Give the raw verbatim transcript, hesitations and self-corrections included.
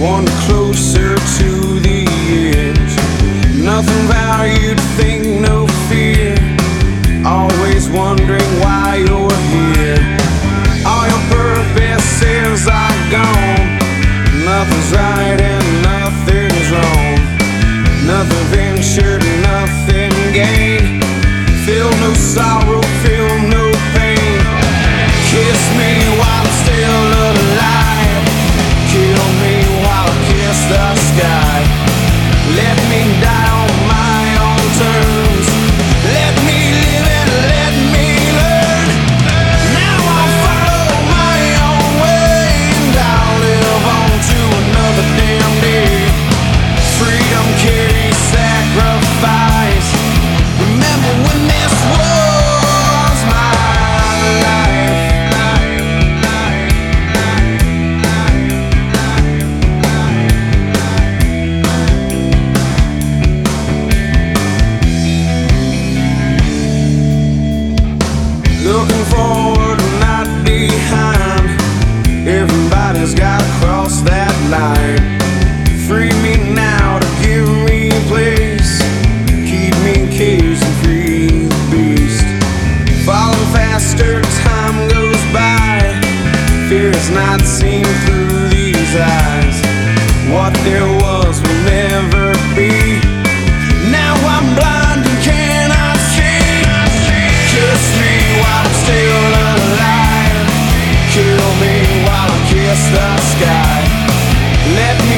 one closer to the edge. Nothing valued, think no fear. Always wondering why you're here. All your purposes are gone. Nothing's right and nothing's wrong. Nothing ventured, nothing gained. Feel no sorrow, feel no pain. Kiss me while I'm still alive. Kill me while I kiss the sky. Let me die on my own terms. Let me live and let me learn. Now I'll follow my own way, and I'll live on to another damn day. Freedom carries sacrifice. Remember when this was my life. Looking forward, not behind. Everybody's gotta cross that line. Free me now to give me place. Keep me caged and free the beast. Falling faster, time goes by. Fear is not seen through these eyes. What there was will never be. Now I'm blind and cannot see. Kiss me while I'm still alive. Kill me while I kiss the sky. Let me